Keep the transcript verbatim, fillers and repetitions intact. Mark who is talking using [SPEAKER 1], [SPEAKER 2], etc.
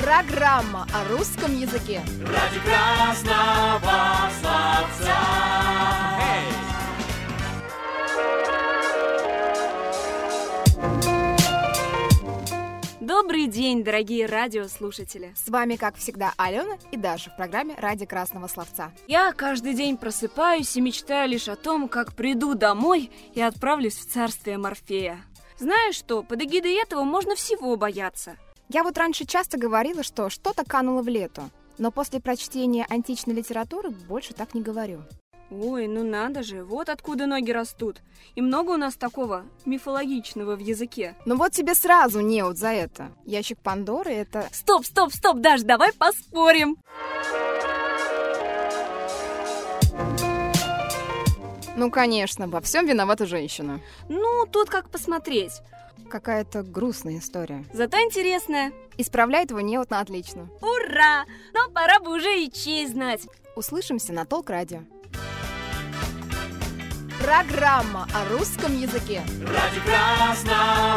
[SPEAKER 1] Программа о русском языке.
[SPEAKER 2] Ради красного словца.
[SPEAKER 3] Добрый день, дорогие радиослушатели!
[SPEAKER 1] С вами, как всегда, Алена и Даша в программе «Ради красного словца».
[SPEAKER 3] Я каждый день просыпаюсь и мечтаю лишь о том, как приду домой и отправлюсь в царствие Морфея. Знаешь что, под эгидой этого можно всего бояться.
[SPEAKER 1] Я вот раньше часто говорила, что что-то кануло в лету, но после прочтения античной литературы больше так не говорю.
[SPEAKER 3] Ой, ну надо же, вот откуда ноги растут. И много у нас такого мифологичного в языке.
[SPEAKER 1] Ну вот тебе сразу неуд за это. Ящик Пандоры — это...
[SPEAKER 3] Стоп, стоп, стоп, Даш, давай поспорим.
[SPEAKER 1] Ну, конечно, во всем виновата женщина.
[SPEAKER 3] Ну, тут как посмотреть.
[SPEAKER 1] Какая-то грустная история.
[SPEAKER 3] Зато интересная.
[SPEAKER 1] Исправляет его неуд на отлично.
[SPEAKER 3] Ура! Но пора бы уже и честь знать.
[SPEAKER 1] Услышимся на Толк-радио. Программа о русском языке.
[SPEAKER 2] Ради красного